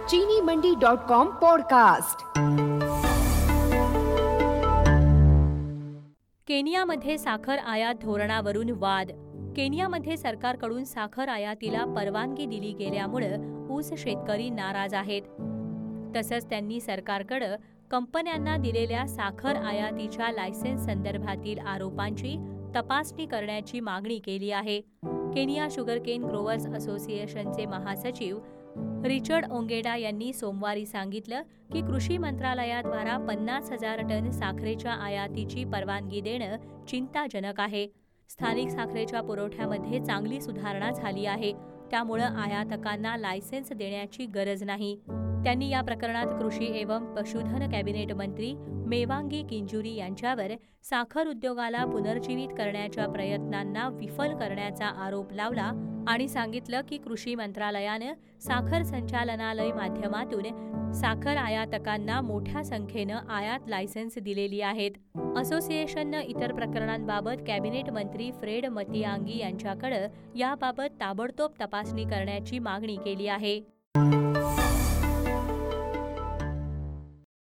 चीनीमंडी.com podcast. केनियामध्ये साखर आयात धोरणावरून वाद। केनियामध्ये सरकारकडून साखर आयातीला परवानगी दिली गेल्यामुळे ऊस शेतकरी नाराज आहेत। तसंच त्यांनी सरकारकडे कंपन्यांना दिलेल्या साखर आयातीच्या लायसेन्स संदर्भातील आरोपांची तपासणी करण्याची मागणी केली आहे। केनिया शुगरकेन ग्रोवर्स असोसिएशनचे महासचिव रिचर्ड ओंगेडा यांनी सोमवारी सांगितलं की कृषी मंत्रालयाद्वारा 50,000 टन साखरेच्या आयातीची परवानगी देणं चिंताजनक आहे। स्थानिक साखरेच्या पुरवठ्यामध्ये चांगली सुधारणा झाली आहे, त्यामुळं आयातकांना लायसेन्स देण्याची गरज नाही। त्यांनी या प्रकरणात कृषी एवं पशुधन कॅबिनेट मंत्री मेवांगी किंजुरी यांच्यावर साखर उद्योगाला पुनर्जीवित करण्याच्या प्रयत्नांना विफल करण्याचा आरोप लावला आणि सांगितलं की कृषी मंत्रालयानं साखर संचालनालय माध्यमातून साखर आयातकांना मोठ्या संख्येनं आयात लायसेन्स दिलेली आहेत। असोसिएशननं इतर प्रकरणांबाबत कॅबिनेट मंत्री फ्रेड मतियांगी यांच्याकडे याबाबत ताबडतोब तपासणी करण्याची मागणी केली आहे।